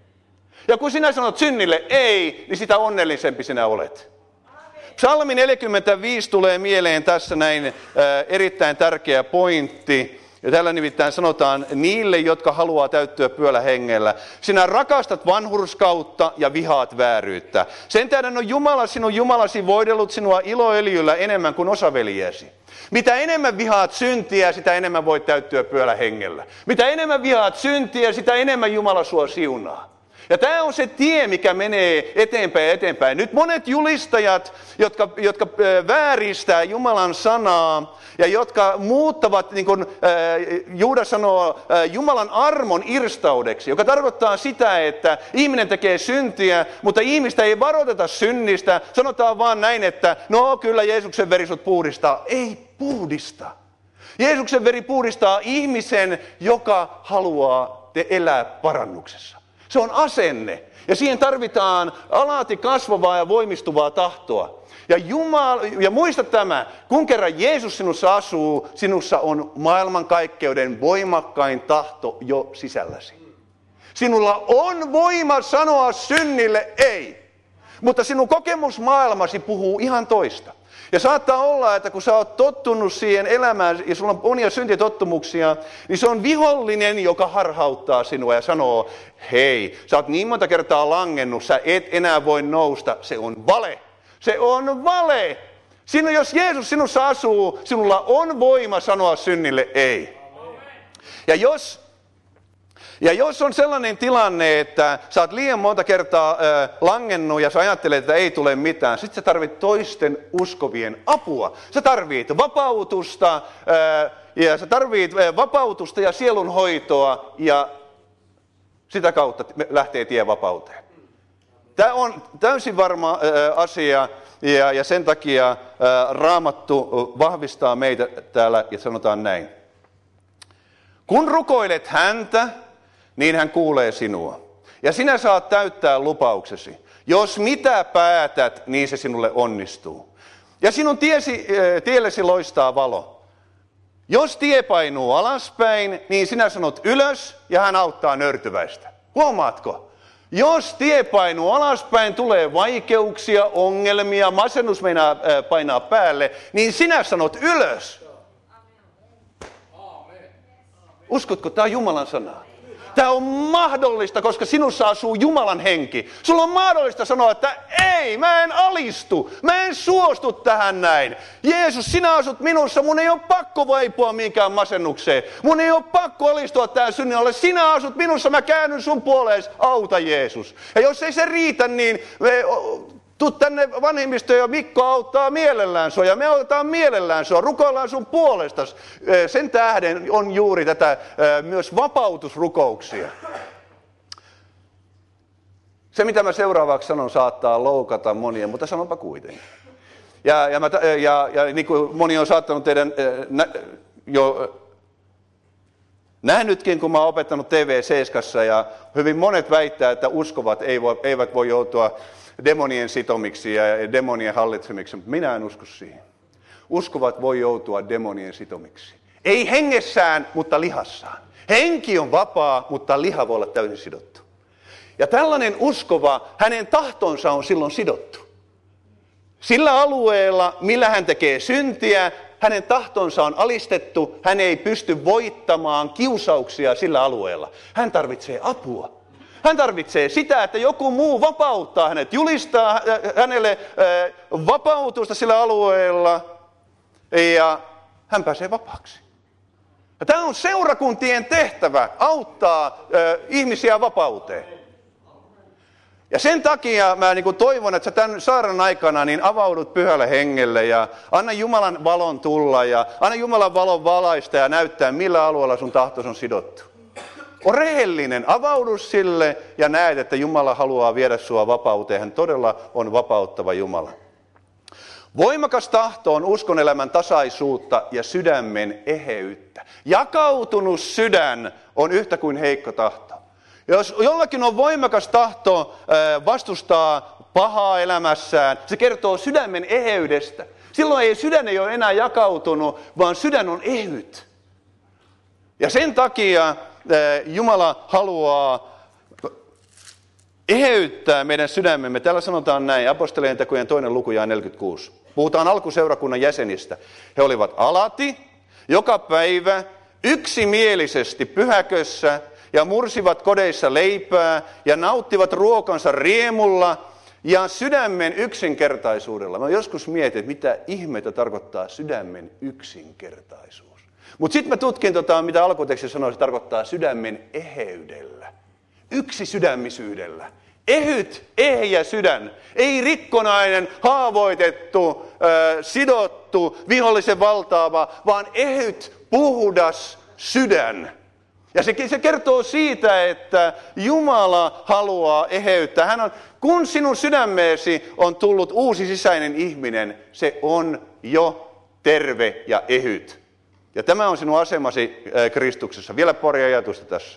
Ja kun sinä sanot synnille ei, niin sitä onnellisempi sinä olet. Psalmi neljäkymmentäviisi tulee mieleen tässä näin äh, erittäin tärkeä pointti. Ja täällä nimittäin sanotaan niille, jotka haluaa täyttyä pyöllä hengellä. Sinä rakastat vanhurskautta ja vihaat vääryyttä. Sen tähden on Jumala sinun Jumalasi voidellut sinua iloöljyllä enemmän kuin osaveljäsi. Mitä enemmän vihaat syntiä, sitä enemmän voit täyttyä pyöllä hengellä. Mitä enemmän vihaat syntiä, sitä enemmän Jumala sua siunaa. Ja tämä on se tie, mikä menee eteenpäin ja eteenpäin. Nyt monet julistajat, jotka, jotka vääristää Jumalan sanaa ja jotka muuttavat, niin kuin Juuda sanoo, Jumalan armon irstaudeksi, joka tarkoittaa sitä, että ihminen tekee syntiä, mutta ihmistä ei varoiteta synnistä. Sanotaan vaan näin, että no kyllä Jeesuksen veri sut puhdistaa. Ei puhdista. Jeesuksen veri puhdistaa ihmisen, joka haluaa elää parannuksessa. Se on asenne. Ja siihen tarvitaan alati kasvavaa ja voimistuvaa tahtoa. Ja, Jumala, ja muista tämä, kun kerran Jeesus sinussa asuu, sinussa on maailmankaikkeuden voimakkain tahto jo sisälläsi. Sinulla on voima sanoa synnille ei, mutta sinun kokemusmaailmasi puhuu ihan toista. Ja saattaa olla, että kun sä oot tottunut siihen elämään ja sulla on monia syntitottumuksia, niin se on vihollinen, joka harhauttaa sinua ja sanoo, hei, sä oot niin monta kertaa langennut, sä et enää voi nousta. Se on vale. Se on vale. Sinu, jos Jeesus sinussa asuu, sinulla on voima sanoa synnille ei. Ja jos... Ja jos on sellainen tilanne, että sä oot liian monta kertaa äh, langennut ja sä ajattelet, että ei tule mitään, sit sä tarvit toisten uskovien apua. Sä tarvit vapautusta, äh, ja sä tarvit äh, vapautusta ja sielunhoitoa ja sitä kautta lähtee tie vapauteen. Tämä on täysin varma äh, asia ja, ja sen takia äh, Raamattu vahvistaa meitä täällä ja sanotaan näin. Kun rukoilet häntä, niin hän kuulee sinua. Ja sinä saat täyttää lupauksesi. Jos mitä päätät, niin se sinulle onnistuu. Ja sinun tiesi, tiellesi loistaa valo. Jos tie painuu alaspäin, niin sinä sanot ylös ja hän auttaa nöyrtyväistä. Huomaatko? Jos tie painuu alaspäin, tulee vaikeuksia, ongelmia, masennus meinaa painaa päälle, niin sinä sanot ylös. Uskotko, tämä on Jumalan sana? Tämä on mahdollista, koska sinussa asuu Jumalan henki. Sulla on mahdollista sanoa, että ei, mä en alistu, mä en suostu tähän näin. Jeesus, sinä asut minussa, mun ei ole pakko vaipua mihinkään masennukseen. Mun ei ole pakko alistua tähän synnille. Sinä asut minussa, mä käännyn sun puoleesi, auta Jeesus. Ja jos ei se riitä, niin me, tuu tänne vanhemmistoon ja Mikko auttaa mielellään sua ja me autetaan mielellään sua. Rukoillaan sun puolestas. Sen tähden on juuri tätä myös vapautusrukouksia. Se, mitä mä seuraavaksi sanon, saattaa loukata monia, mutta sanonpa kuitenkin. Ja, ja, mä, ja, ja niin kuin moni on saattanut teidän nä, jo nähnytkin, kun mä oon opettanut T V seitsemässä ja hyvin monet väittää, että uskovat eivät voi joutua demonien sitomiksi ja demonien hallitsemiksi, mutta minä en usko siihen. Uskovat voi joutua demonien sitomiksi. Ei hengessään, mutta lihassaan. Henki on vapaa, mutta liha voi olla täysin sidottu. Ja tällainen uskova, hänen tahtonsa on silloin sidottu. Sillä alueella, millä hän tekee syntiä, hänen tahtonsa on alistettu, hän ei pysty voittamaan kiusauksia sillä alueella. Hän tarvitsee apua. Hän tarvitsee sitä, että joku muu vapauttaa hänet, julistaa hänelle vapautusta sillä alueella ja hän pääsee vapaaksi. Ja tämä on seurakuntien tehtävä, auttaa ihmisiä vapauteen. Ja sen takia mä niin kuin toivon, että sä tämän saarnan aikana niin avaudut pyhälle hengelle ja anna Jumalan valon tulla ja anna Jumalan valon valaista ja näyttää, millä alueella sun tahtos on sidottu. On rehellinen, avaudu sille ja näet, että Jumala haluaa viedä sua vapauteen. Hän todella on vapauttava Jumala. Voimakas tahto on uskonelämän tasaisuutta ja sydämen eheyttä. Jakautunut sydän on yhtä kuin heikko tahto. Jos jollakin on voimakas tahto vastustaa pahaa elämässään, se kertoo sydämen eheydestä. Silloin ei sydän ei ole enää jakautunut, vaan sydän on ehyt. Ja sen takia Jumala haluaa eheyttää meidän sydämemme. Täällä sanotaan näin, apostolien tekojen toinen luku ja neljäkymmentäkuusi. Puhutaan alkuseurakunnan jäsenistä. He olivat alati, joka päivä, yksimielisesti pyhäkössä ja mursivat kodeissa leipää ja nauttivat ruokansa riemulla ja sydämen yksinkertaisuudella. Mä joskus mietin, että mitä ihmeitä tarkoittaa sydämen yksinkertaisuus. Mutta sitten mä tutkin, tota, mitä alkuteksti sanoi, se tarkoittaa sydämen eheydellä. Yksi sydämisyydellä. Ehyt, ehjä sydän. Ei rikkonainen, haavoitettu, äh, sidottu, vihollisen valtaava, vaan ehyt, puhdas sydän. Ja se, se kertoo siitä, että Jumala haluaa eheyttää. Hän on, kun sinun sydämeesi on tullut uusi sisäinen ihminen, se on jo terve ja ehyt. Ja tämä on sinun asemasi Kristuksessa. Vielä pari ajatusta tässä.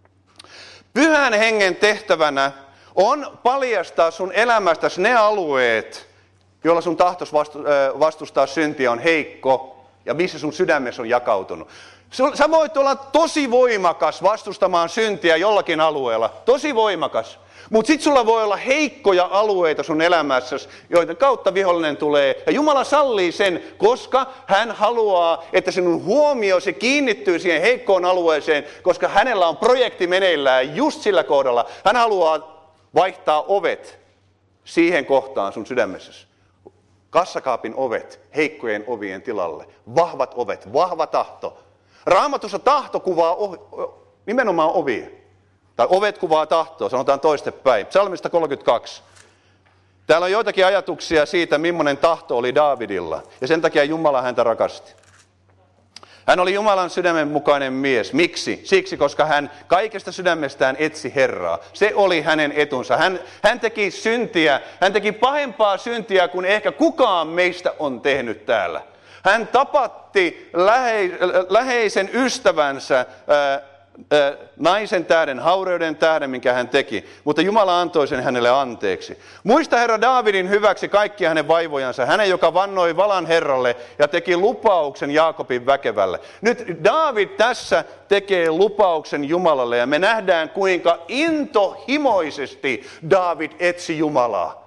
Pyhän hengen tehtävänä on paljastaa sun elämästäsi ne alueet, joilla sun tahtos vastustaa syntiä on heikko ja missä sun sydämessä on jakautunut. Sä voit olla tosi voimakas vastustamaan syntiä jollakin alueella, tosi voimakas. Mutta sitten sulla voi olla heikkoja alueita sun elämässäsi, joiden kautta vihollinen tulee. Ja Jumala sallii sen, koska hän haluaa, että sinun huomiosi kiinnittyy siihen heikkoon alueeseen, koska hänellä on projekti meneillään just sillä kohdalla. Hän haluaa vaihtaa ovet siihen kohtaan sun sydämessäsi. Kassakaapin ovet heikkojen ovien tilalle. Vahvat ovet, vahva tahto. Raamatussa tahto kuvaa o- nimenomaan ovia. Tai ovet kuvaa tahtoa, sanotaan toistepäin. Psalmista kolmekymmentäkaksi. Täällä on joitakin ajatuksia siitä, millainen tahto oli Daavidilla. Ja sen takia Jumala häntä rakasti. Hän oli Jumalan sydämen mukainen mies. Miksi? Siksi, koska hän kaikesta sydämestään etsi Herraa. Se oli hänen etunsa. Hän, hän teki syntiä. Hän teki pahempaa syntiä kuin ehkä kukaan meistä on tehnyt täällä. Hän tapatti lähe, läheisen ystävänsä ää, ää, naisen tähden, haureuden tähden, minkä hän teki. Mutta Jumala antoi sen hänelle anteeksi. Muista Herra Daavidin hyväksi kaikkia hänen vaivojansa. Hänen, joka vannoi valan Herralle ja teki lupauksen Jaakobin väkevälle. Nyt Daavid tässä tekee lupauksen Jumalalle ja me nähdään, kuinka intohimoisesti Daavid etsi Jumalaa.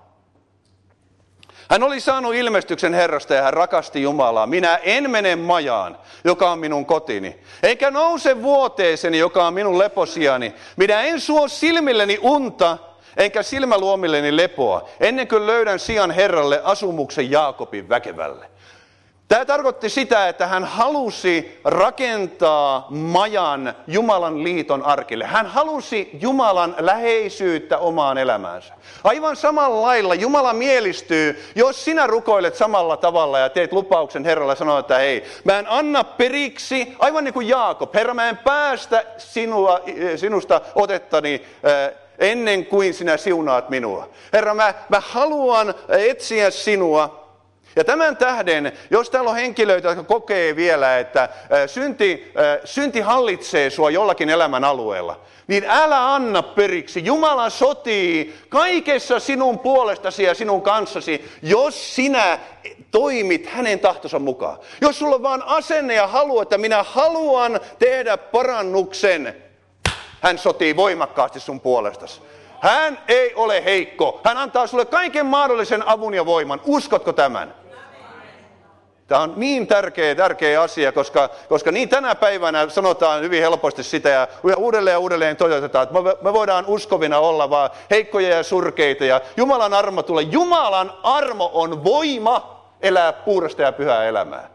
Hän oli saanut ilmestyksen Herrasta ja hän rakasti Jumalaa. Minä en mene majaan, joka on minun kotini, eikä nouse vuoteeseni, joka on minun leposiani. Minä en suo silmilleni unta, enkä silmäluomilleni lepoa, ennen kuin löydän sijan Herralle asumuksen Jaakobin väkevälle. Tämä tarkoitti sitä, että hän halusi rakentaa majan Jumalan liiton arkille. Hän halusi Jumalan läheisyyttä omaan elämäänsä. Aivan samalla lailla Jumala mielistyy, jos sinä rukoilet samalla tavalla ja teet lupauksen Herralle ja sanoo, että hei, mä en anna periksi, aivan niin kuin Jaakob, Herra, mä en päästä sinua, sinusta otettani ennen kuin sinä siunaat minua. Herra, mä, mä haluan etsiä sinua. Ja tämän tähden, jos täällä on henkilöitä, jotka kokee vielä, että synti, synti hallitsee sua jollakin elämän alueella, niin älä anna periksi. Jumala sotii kaikessa sinun puolestasi ja sinun kanssasi, jos sinä toimit hänen tahtonsa mukaan. Jos sulla on vaan asenne ja halu, että minä haluan tehdä parannuksen, hän sotii voimakkaasti sun puolestasi. Hän ei ole heikko. Hän antaa sulle kaiken mahdollisen avun ja voiman. Uskotko tämän? Tämä on niin tärkeä, tärkeä asia, koska, koska niin tänä päivänä sanotaan hyvin helposti sitä ja uudelleen ja uudelleen toivotetaan, että me, me voidaan uskovina olla vaan heikkoja ja surkeita ja Jumalan armo tulee. Jumalan armo on voima elää puhdasta ja pyhää elämää.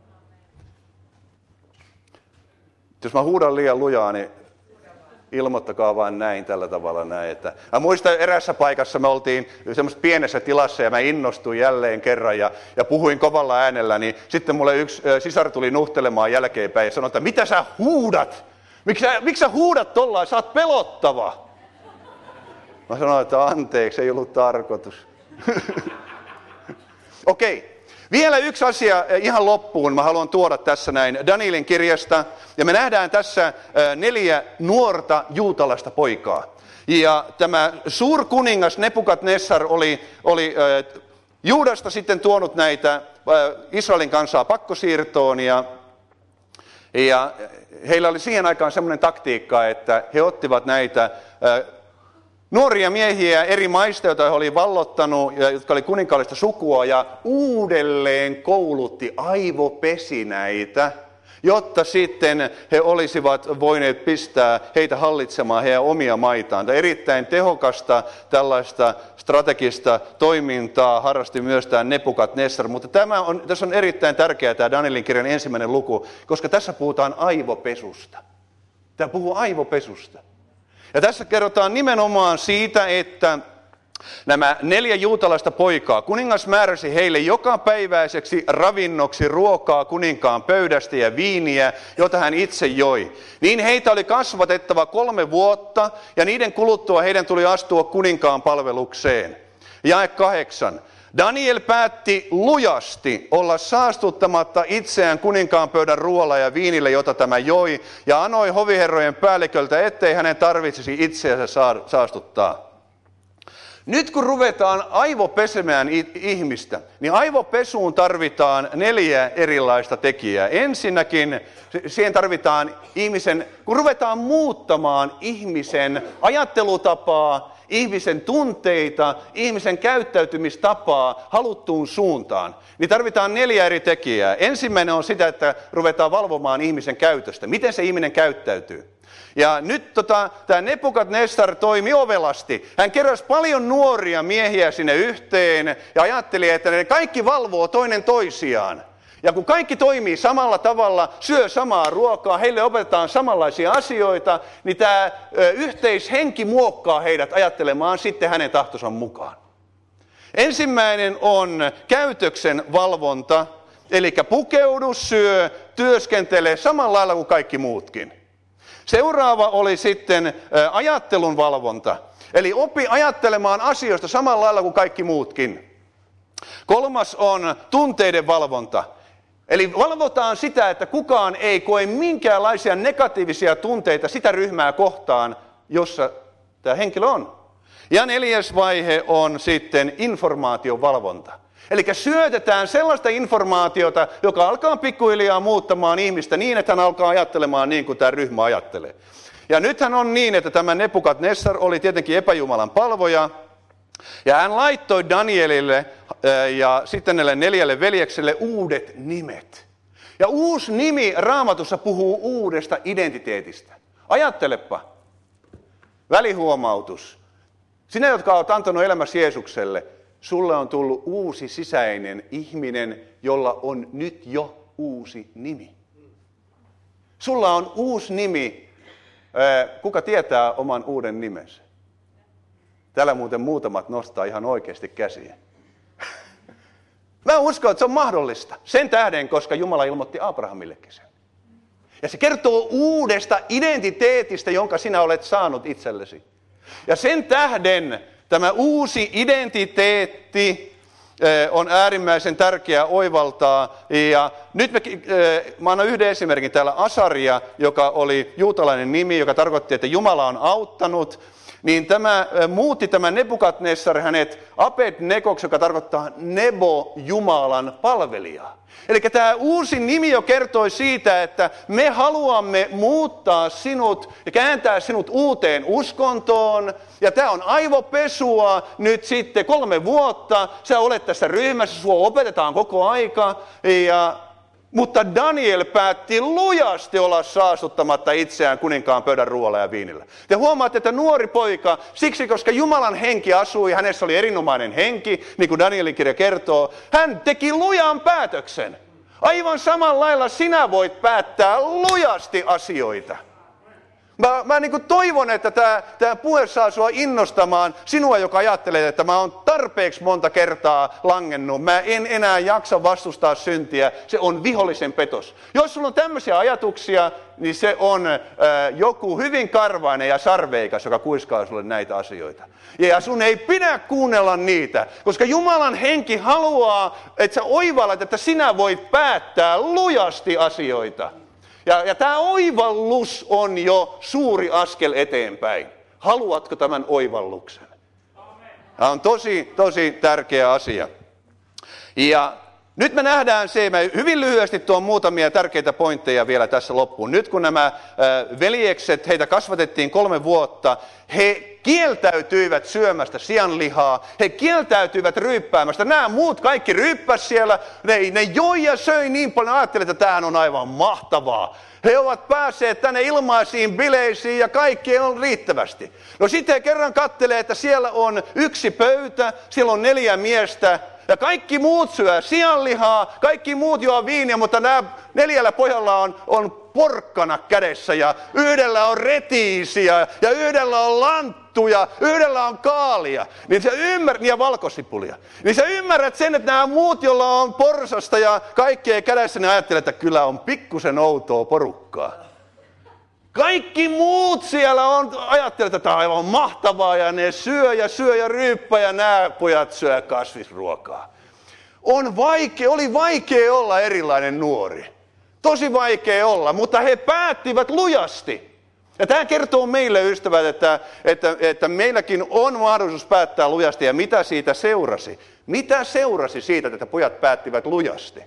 Jos mä huudan liian lujaa, niin ilmoittakaa vain näin, tällä tavalla näin. Että... Mä muistan erässä paikassa, me oltiin semmoisessa pienessä tilassa ja mä innostuin jälleen kerran ja, ja puhuin kovalla äänellä, niin sitten mulle yksi äh, sisar tuli nuhtelemaan jälkeenpäin ja sanoi, että mitä sä huudat? Miksi sä, miksi sä huudat tollain? Sä oot pelottava. Mä sanoin, että anteeksi, ei ollut tarkoitus. Okei. Okay. Vielä yksi asia ihan loppuun mä haluan tuoda tässä näin Danielin kirjasta. Ja me nähdään tässä neljä nuorta juutalaista poikaa. Ja tämä suurkuningas Nebukadnessar oli, oli äh, Juudasta sitten tuonut näitä äh, Israelin kansaa pakkosiirtoon. Ja, ja heillä oli siihen aikaan semmoinen taktiikka, että he ottivat näitä äh, nuoria miehiä eri maista, joita he oli vallottanut, ja jotka oli kuninkaallista sukua, ja uudelleen koulutti, aivopesi näitä, jotta sitten he olisivat voineet pistää heitä hallitsemaan heidän omia maitaan. Tämä erittäin tehokasta tällaista strategista toimintaa harrasti myös tämä Nebukadnessar, mutta tämä on, tässä on erittäin tärkeää tämä Danielin kirjan ensimmäinen luku, koska tässä puhutaan aivopesusta. Tämä puhuu aivopesusta. Ja tässä kerrotaan nimenomaan siitä, että nämä neljä juutalaista poikaa, kuningas määräsi heille jokapäiväiseksi ravinnoksi ruokaa kuninkaan pöydästä ja viiniä, jota hän itse joi. Niin heitä oli kasvatettava kolme vuotta ja niiden kuluttua heidän tuli astua kuninkaan palvelukseen. Jae kahdeksan. Daniel päätti lujasti olla saastuttamatta itseään kuninkaan pöydän ruoalla ja viinillä, jota tämä joi, ja anoi hoviherrojen päälliköltä, ettei hänen tarvitsisi itseänsä saastuttaa. Nyt kun ruvetaan aivopesemään ihmistä, niin aivopesuun tarvitaan neljä erilaista tekijää. Ensinnäkin siihen tarvitaan ihmisen, kun ruvetaan muuttamaan ihmisen ajattelutapaa, ihmisen tunteita, ihmisen käyttäytymistapaa haluttuun suuntaan, niin tarvitaan neljä eri tekijää. Ensimmäinen on sitä, että ruvetaan valvomaan ihmisen käytöstä. Miten se ihminen käyttäytyy? Ja nyt tota, tämä Nebukadnessar toimi ovelasti. Hän keräsi paljon nuoria miehiä sinne yhteen ja ajatteli, että ne kaikki valvoo toinen toisiaan. Ja kun kaikki toimii samalla tavalla, syö samaa ruokaa, heille opetetaan samanlaisia asioita, niin tämä ö, yhteishenki muokkaa heidät ajattelemaan sitten hänen tahtonsa mukaan. Ensimmäinen on käytöksen valvonta, eli pukeudu, syö, työskentele samalla lailla kuin kaikki muutkin. Seuraava oli sitten ajattelun valvonta, eli opi ajattelemaan asioista samalla lailla kuin kaikki muutkin. Kolmas on tunteiden valvonta, eli valvotaan sitä, että kukaan ei koe minkäänlaisia negatiivisia tunteita sitä ryhmää kohtaan, jossa tämä henkilö on. Ja neljäs vaihe on sitten informaation valvonta. Eli syötetään sellaista informaatiota, joka alkaa pikkuhiljaa muuttamaan ihmistä niin, että hän alkaa ajattelemaan niin kuin tämä ryhmä ajattelee. Ja nythän on niin, että tämä Nebukadnessar oli tietenkin epäjumalan palvoja, ja hän laittoi Danielille ja sitten näille neljälle veljekselle uudet nimet. Ja uusi nimi Raamatussa puhuu uudesta identiteetistä. Ajattelepa, välihuomautus. Sinä, jotka olet antanut elämäsi Jeesukselle, sulle on tullut uusi sisäinen ihminen, jolla on nyt jo uusi nimi. Sulla on uusi nimi. Kuka tietää oman uuden nimensä? Täällä muuten muutamat nostaa ihan oikeasti käsiä. Mä uskon, että se on mahdollista. Sen tähden, koska Jumala ilmoitti Abrahamillekin sen. Ja se kertoo uudesta identiteetistä, jonka sinä olet saanut itsellesi. Ja sen tähden tämä uusi identiteetti on äärimmäisen tärkeää oivaltaa. Ja nyt me, mä annan yhden esimerkin täällä. Asaria, joka oli juutalainen nimi, joka tarkoitti, että Jumala on auttanut. niin tämä muutti tämä Nebukadnessar hänet Abednegoksi, joka tarkoittaa Nebo, Jumalan palvelija. Eli tämä uusi nimi jo kertoi siitä, että me haluamme muuttaa sinut ja kääntää sinut uuteen uskontoon. Ja tämä on aivopesua nyt sitten kolme vuotta. Sä olet tässä ryhmässä, sua opetetaan koko aika. Ja, mutta Daniel päätti lujasti olla saastuttamatta itseään kuninkaan pöydän ruoalla ja viinillä. Te huomaatte, että nuori poika, siksi koska Jumalan henki asui, hänessä oli erinomainen henki, niin kuin Danielin kirja kertoo, hän teki lujan päätöksen. Aivan samalla lailla sinä voit päättää lujasti asioita. Mä, mä niin kuin toivon, että tämä, tämä puhe saa sua innostamaan sinua, joka ajattelee, että mä oon tarpeeksi monta kertaa langennut. Mä en enää jaksa vastustaa syntiä. Se on vihollisen petos. Jos sulla on tämmöisiä ajatuksia, niin se on äh, joku hyvin karvainen ja sarveikas, joka kuiskaa sulle näitä asioita. Ja sun ei pidä kuunnella niitä, koska Jumalan henki haluaa, että sä oivallat, että sinä voit päättää lujasti asioita. Ja, ja tämä oivallus on jo suuri askel eteenpäin. Haluatko tämän oivalluksen? Tämä on tosi, tosi tärkeä asia. Ja nyt me nähdään se, mä hyvin lyhyesti tuon muutamia tärkeitä pointteja vielä tässä loppuun. Nyt kun nämä äh, veljekset, heitä kasvatettiin kolme vuotta, he kieltäytyivät syömästä sianlihaa, he kieltäytyivät ryyppäämästä. Nämä muut kaikki ryyppäs siellä, ne, ne joi ja söi niin paljon, ajattelivat, että tämähän on aivan mahtavaa. He ovat päässeet tänne ilmaisiin bileisiin ja kaikki on riittävästi. No sitten he kerran katselee, että siellä on yksi pöytä, siellä on neljä miestä, ja kaikki muut syö sianlihaa, kaikki muut juo viiniä, mutta nämä neljällä pojalla on, on porkkana kädessä ja yhdellä on retiisiä ja yhdellä on lanttuja, yhdellä on kaalia niin sä ymmärrät, ja valkosipulia. Niin sä ymmärrät sen, että nämä muut, joilla on porsasta ja kaikkea kädessä, ne ajattelee, että kyllä on pikkusen outoa porukkaa. Kaikki muut siellä on, ajattelee, että tämä on aivan mahtavaa ja ne syö ja syö ja ryyppää ja nämä pojat syö kasvisruokaa. On vaikea, oli vaikea olla erilainen nuori. Tosi vaikea olla, mutta he päättivät lujasti. Ja tämä kertoo meille, ystävät, että, että, että meilläkin on mahdollisuus päättää lujasti. Ja mitä siitä seurasi? Mitä seurasi siitä, että pojat päättivät lujasti?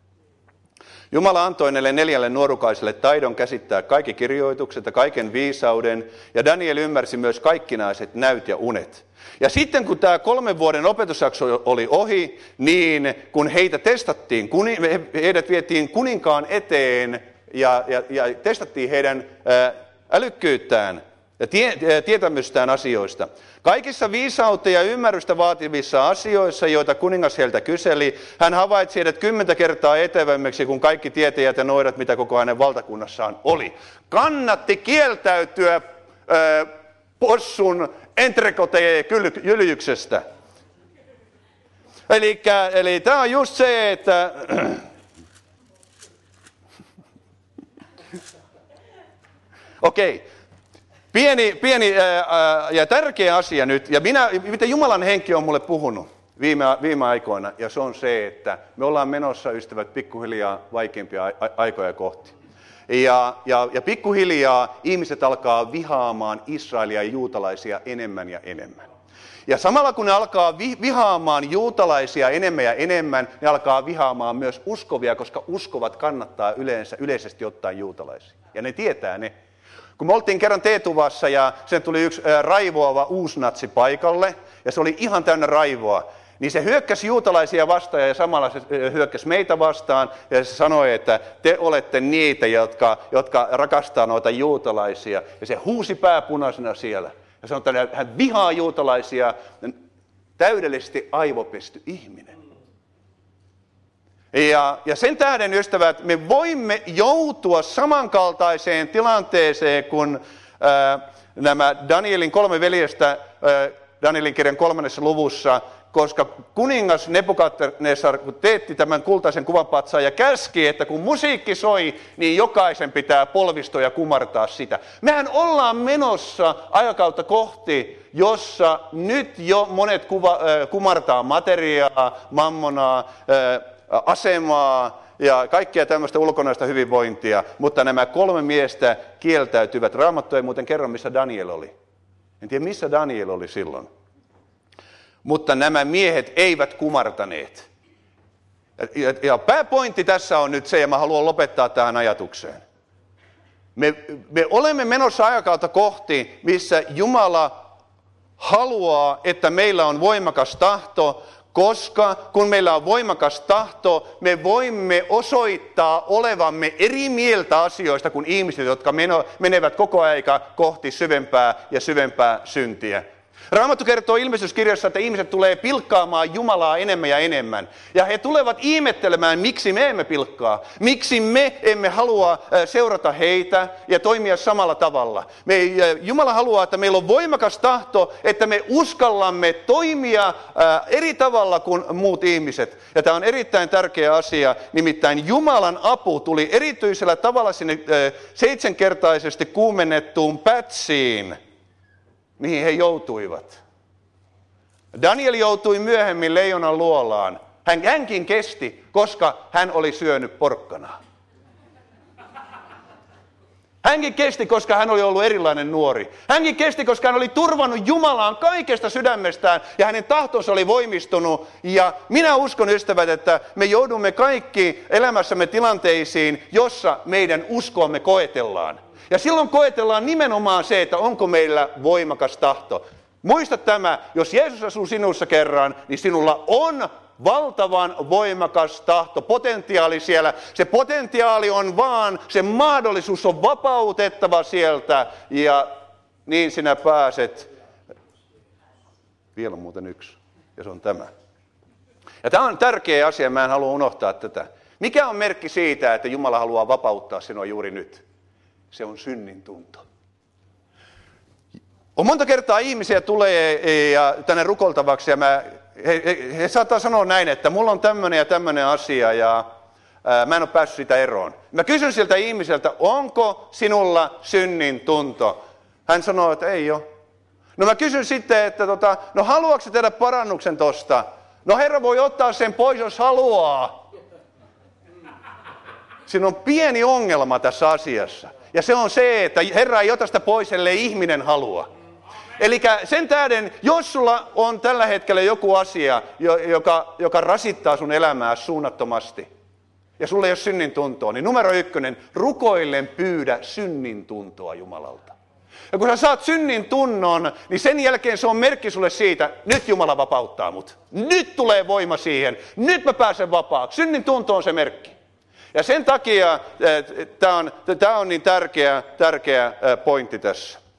Jumala antoi näille neljälle nuorukaiselle taidon käsittää kaikki kirjoitukset ja kaiken viisauden, ja Daniel ymmärsi myös kaikkinaiset näyt ja unet. Ja sitten kun tämä kolmen vuoden opetusjakso oli ohi, niin kun heitä testattiin, heidät vietiin kuninkaan eteen ja, ja, ja testattiin heidän älykkyyttään ja tie, tietämystään asioista. Kaikissa viisautta ja ymmärrystä vaativissa asioissa, joita kuningas heiltä kyseli, hän havaitsi heidät kymmentä kertaa etevämmäksi kuin kaikki tietäjät ja noidat, mitä koko hänen valtakunnassaan oli. Kannatti kieltäytyä äh, possun entrecôte-jyljyksestä. Elikkä, eli tämä on just se, että okei. Okay. Pieni, pieni ää, ja tärkeä asia nyt, ja minä, mitä Jumalan henki on mulle puhunut viime, viime aikoina, ja se on se, että me ollaan menossa, ystävät, pikkuhiljaa vaikeampia aikoja kohti. Ja, ja, ja pikkuhiljaa ihmiset alkaa vihaamaan Israelia ja juutalaisia enemmän ja enemmän. Ja samalla kun ne alkaa vi, vihaamaan juutalaisia enemmän ja enemmän, ne alkaa vihaamaan myös uskovia, koska uskovat kannattaa yleensä, yleisesti ottaen juutalaisia. Ja ne tietää ne. Kun me oltiin kerran Teetuvassa ja sen tuli yksi raivoava uusnatsi paikalle, ja se oli ihan täynnä raivoa, niin se hyökkäsi juutalaisia vastaan ja samalla se hyökkäsi meitä vastaan, ja se sanoi, että te olette niitä, jotka, jotka rakastaa noita juutalaisia. Ja se huusi pääpunaisena siellä. Ja sanoi, että hän vihaa juutalaisia, täydellisesti aivopesty ihminen. Ja, ja sen tähden, ystävät, me voimme joutua samankaltaiseen tilanteeseen kuin ää, nämä Danielin kolme veljestä ää, Danielin kirjan kolmannessa luvussa, koska kuningas Nebukadnessar teetti tämän kultaisen kuvanpatsaan ja käski, että kun musiikki soi, niin jokaisen pitää polvistoja kumartaa sitä. Mehän ollaan menossa aikakautta kohti, jossa nyt jo monet kuva, äh, kumartaa materiaa, mammonaa, äh, asemaa ja kaikkea tämmöistä ulkonaista hyvinvointia, mutta nämä kolme miestä kieltäytyvät. Raamattu ei muuten kerro, missä Daniel oli. En tiedä, missä Daniel oli silloin. Mutta nämä miehet eivät kumartaneet. Ja, ja pääpointti tässä on nyt se, ja mä haluan lopettaa tähän ajatukseen. Me, me olemme menossa aikakautta kohti, missä Jumala haluaa, että meillä on voimakas tahto, koska kun meillä on voimakas tahto, me voimme osoittaa olevamme eri mieltä asioista kuin ihmiset, jotka menevät koko aika kohti syvempää ja syvempää syntiä. Raamattu kertoo ilmestyskirjassa, että ihmiset tulee pilkkaamaan Jumalaa enemmän ja enemmän. Ja he tulevat ihmettelemään, miksi me emme pilkkaa. Miksi me emme halua seurata heitä ja toimia samalla tavalla. Me, Jumala haluaa, että meillä on voimakas tahto, että me uskallamme toimia eri tavalla kuin muut ihmiset. Ja tämä on erittäin tärkeä asia. Nimittäin Jumalan apu tuli erityisellä tavalla sinne seitsemänkertaisesti kuumennettuun pätsiin, mihin he joutuivat. Daniel joutui myöhemmin leijonan luolaan. Hän hänkin kesti, koska hän oli syönyt porkkanaa. Hänkin kesti, koska hän oli ollut erilainen nuori. Hänkin kesti, koska hän oli turvannut Jumalaan kaikesta sydämestään ja hänen tahtonsa oli voimistunut. Ja minä uskon, ystävät, että me joudumme kaikki elämässämme tilanteisiin, jossa meidän uskoamme koetellaan. Ja silloin koetellaan nimenomaan se, että onko meillä voimakas tahto. Muista tämä, jos Jeesus asuu sinussa kerran, niin sinulla on valtavan voimakas tahto, potentiaali siellä. Se potentiaali on vaan, se mahdollisuus on vapautettava sieltä ja niin sinä pääset. Vielä on muuten yksi, ja se on tämä. Ja tämä on tärkeä asia, mä en halua unohtaa tätä. Mikä on merkki siitä, että Jumala haluaa vapauttaa sinua juuri nyt? Se on synnin tunto. On monta kertaa ihmisiä tulee ja tänne rukoiltavaksi ja mä, he, he, he saattaa sanoa näin, että mulla on tämmöinen ja tämmöinen asia ja ää, mä en ole päässyt sitä eroon. Mä kysyn siltä ihmiseltä, onko sinulla synnin tunto? Hän sanoo, että ei ole. No mä kysyn sitten, että tota, no haluatko tehdä parannuksen tosta? No Herra voi ottaa sen pois, jos haluaa. Siinä on pieni ongelma tässä asiassa. Ja se on se, että Herra ei ota sitä pois, ellei ihminen halua. Eli sen tähden, jos sulla on tällä hetkellä joku asia, joka, joka rasittaa sun elämää suunnattomasti, ja sulla ei ole synnin tuntoa, niin numero ykkönen, rukoillen pyydä synnin tuntoa Jumalalta. Ja kun sä saat synnin tunnon, niin sen jälkeen se on merkki sulle siitä, nyt Jumala vapauttaa mut. Nyt tulee voima siihen, nyt mä pääsen vapaaksi. Synnin tunto on se merkki. Ja sen takia tämä on, tää on niin tärkeä, tärkeä pointti tässä.